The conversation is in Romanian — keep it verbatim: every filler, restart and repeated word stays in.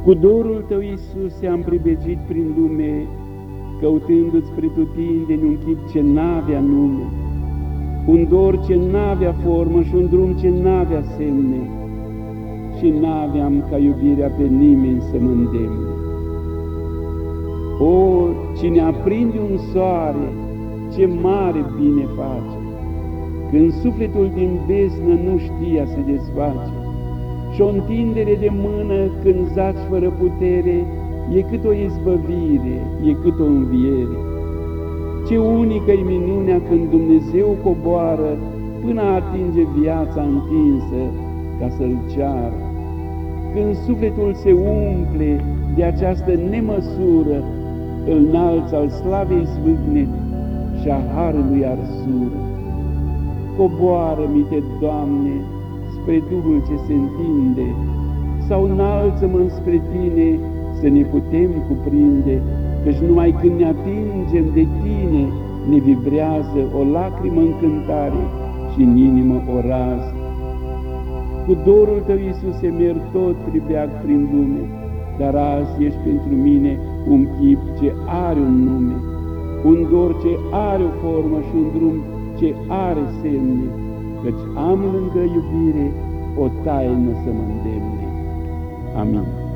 Cu dorul Tău, Iisuse, am pribegit prin lume, căutându-ți pretutindeni un chip ce n-avea nume, un dor ce n-avea formă și un drum ce n-avea semne, și n-aveam ca iubirea pe nimeni să mă îndemne. O, cine aprinde un soare, ce mare bine face, când sufletul din beznă nu știa să desface, și o întindere de mână când zaci fără putere, e cât o izbăvire, e cât o înviere. Ce unică-i minunea când Dumnezeu coboară până atinge viața întinsă ca să-L ceară. Când sufletul se umple de această nemăsură, îl înalți al slavei zvâcnet și a harului arsură. Coboară-mi-te, Doamne, spre Duhul ce se întinde, sau înalță-mă spre Tine să ne putem cuprinde, căci numai când ne atingem de Tine ne vibrează o lacrimă în cântare și în inimă o rază. Cu dorul Tău, Iisuse, merg tot pribeag prin lume, dar azi ești pentru mine un chip ce are un nume, un dor ce are o formă și un drum ce are semne, căci am lângă iubire o taină să mă îndemne. Amin.